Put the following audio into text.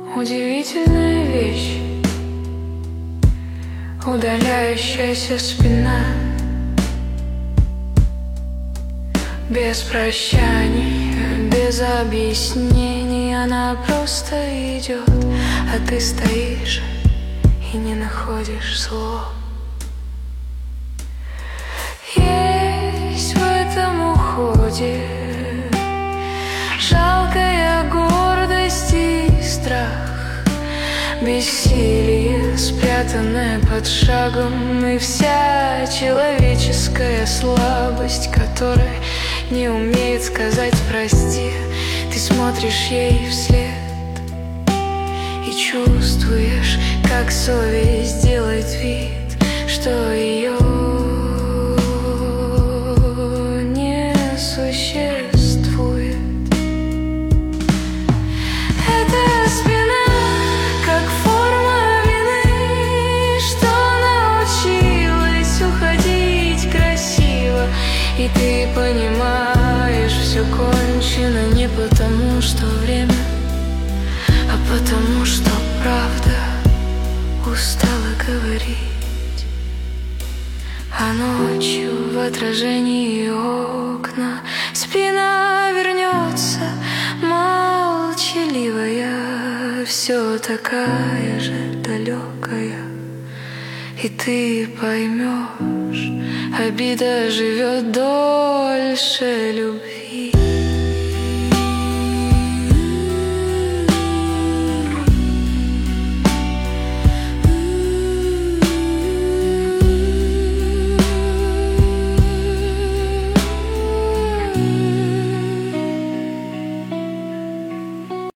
Удивительная вещь, удаляющаяся спина. Без прощаний, без объяснений, она просто идет, а ты стоишь и не находишь слов. Есть в этом уходе жалкая гордость и страх, бессилие, спрятанное под шагом, и вся человеческая слабость, которая не умеет сказать прости. Ты смотришь ей вслед и чувствуешь, как совесть делает вид, что ее не существует. Эта спина, как форма вины, что научилась уходить красиво, и ты понимаешь, все кончено не потому, что время, а потому, что правда устала говорить. А ночью в отражении окна спина вернется, молчаливая, все такая же далекая. И ты поймешь, обида живет дольше любви.